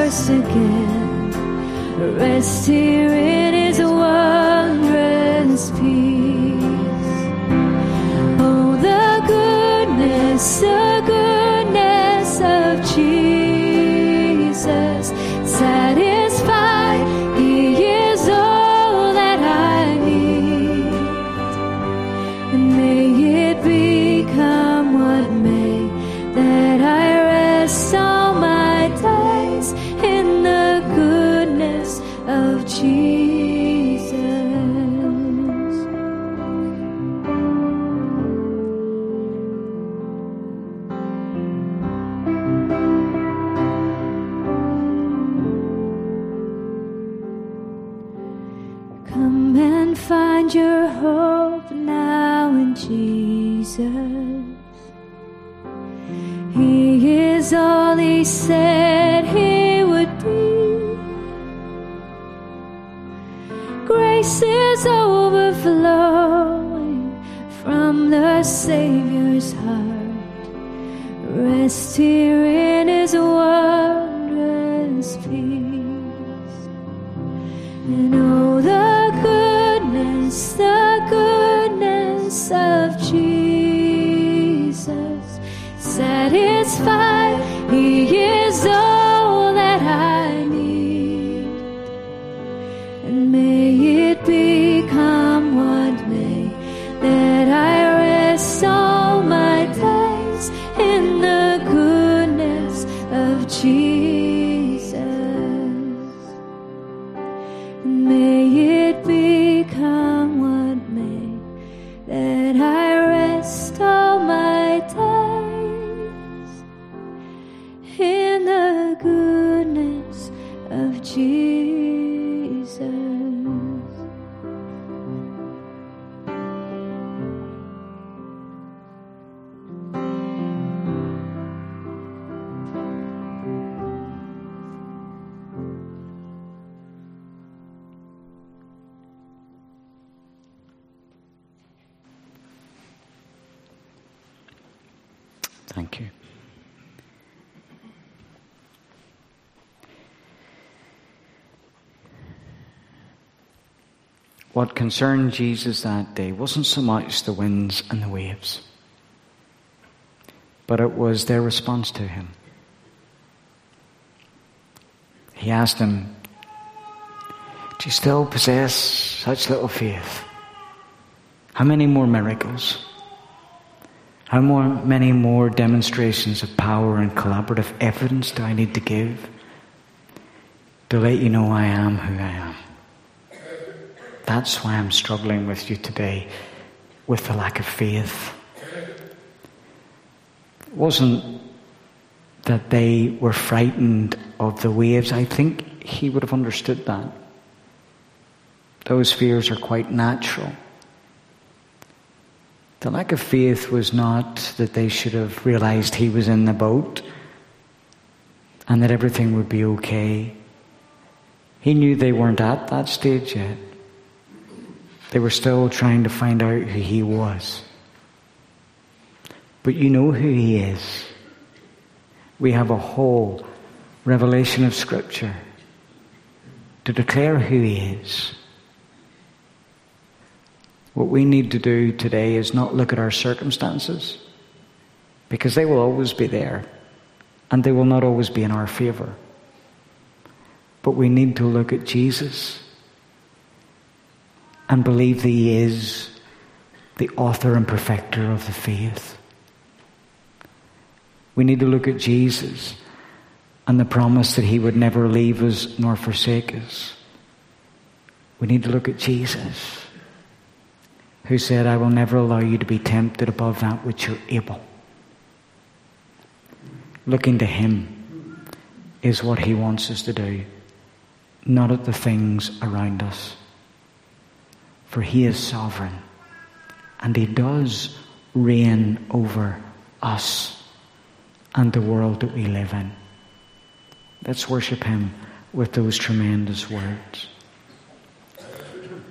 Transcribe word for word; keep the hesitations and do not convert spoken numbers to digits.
voice again. Rest here in His wondrous peace. Oh, the goodness, the goodness of Jesus. Satisfied, He is all that I need. And may it become what may, that I rest all my days in the goodness of Jesus. Come and find your hope now in Jesus. He is all He said He would be. Grace is overflowing from the Savior's heart. Rest here in His wondrous peace. And oh, the goodness, the goodness of Jesus. Satisfied, He is all that I need. And may it become what may, that I rest all my days in the goodness of Jesus. And may it become what may, that I rest all my days in the goodness of Jesus. Thank you. What concerned Jesus that day wasn't so much the winds and the waves, but it was their response to Him. He asked them, do you still possess such little faith? How many more miracles? How more, many more demonstrations of power and collaborative evidence do I need to give to let you know I am who I am? That's why I'm struggling with you today, with the lack of faith. It wasn't that they were frightened of the waves. I think He would have understood that. Those fears are quite natural. The lack of faith was not that they should have realized He was in the boat and that everything would be okay. He knew they weren't at that stage yet. They were still trying to find out who He was. But you know who He is. We have a whole revelation of Scripture to declare who He is. What we need to do today is not look at our circumstances, because they will always be there and they will not always be in our favor. But we need to look at Jesus and believe that He is the author and perfecter of the faith. We need to look at Jesus and the promise that He would never leave us nor forsake us. We need to look at Jesus, who said, I will never allow you to be tempted above that which you're able. Looking to Him is what He wants us to do, not at the things around us. For He is sovereign, and He does reign over us and the world that we live in. Let's worship Him with those tremendous words.